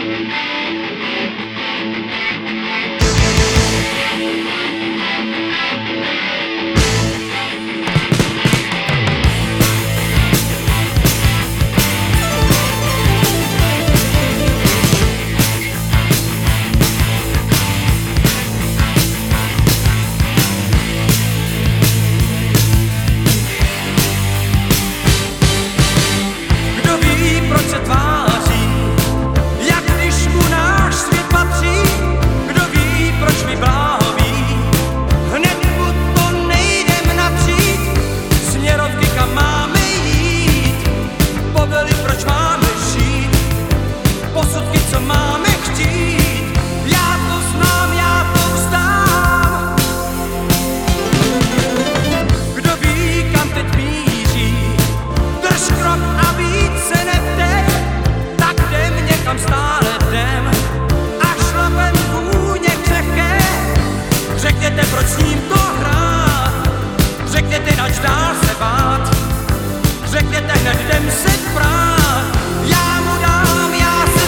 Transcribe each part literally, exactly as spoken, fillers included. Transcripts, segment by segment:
Proč s ním to hrát? Řekněte, nač dál se bát. Řekněte, hned jdem se prát. Já mu dám, já se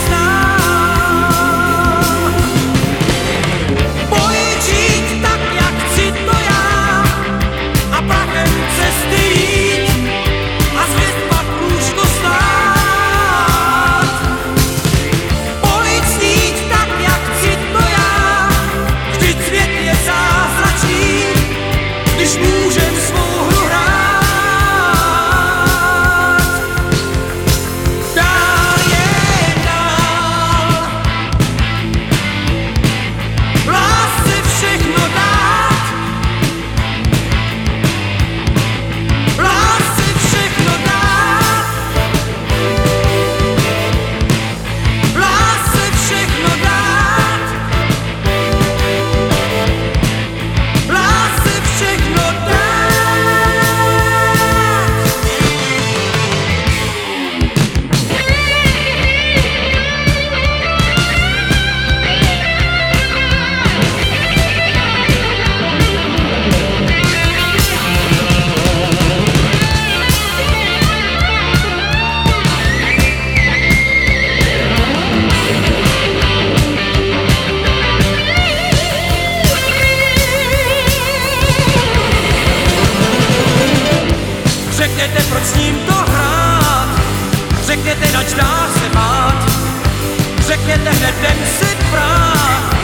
znám. Pojď žít tak, jak chci to já, a prachem cesty jít, a zvěst pak lůžko stát. Pojď snít tak, jak chci to já, vždyť svět je zázračný, když můžem svou hru hrát. Dál je dál, v lásce všechno dát, v lásce všechno dát, v lásce všechno dát, v lásce všechno dát. Řekněte, proč s ním to hrát? Řekněte, nač dá se bát? Řekněte, hned jdem si prát.